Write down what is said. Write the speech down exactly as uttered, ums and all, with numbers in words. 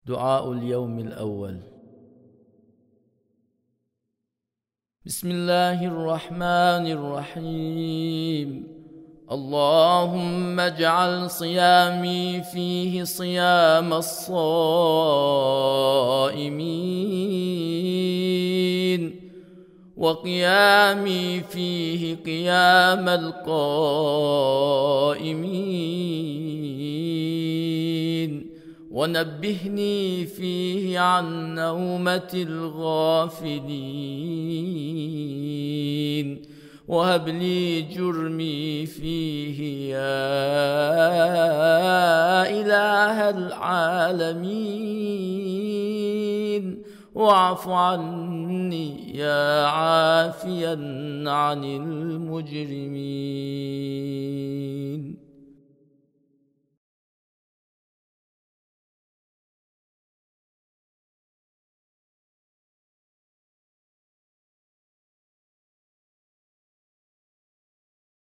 دعاء اليوم الأول. بسم الله الرحمن الرحيم. اللهم اجعل صيامي فيه صيام الصائمين، وقيامي فيه قيام القائمين، ونبهني فيه عن نومة الغافلين، وهب لي جرمي فيه يا إله العالمين، واعف عني يا عافيا عن المجرمين.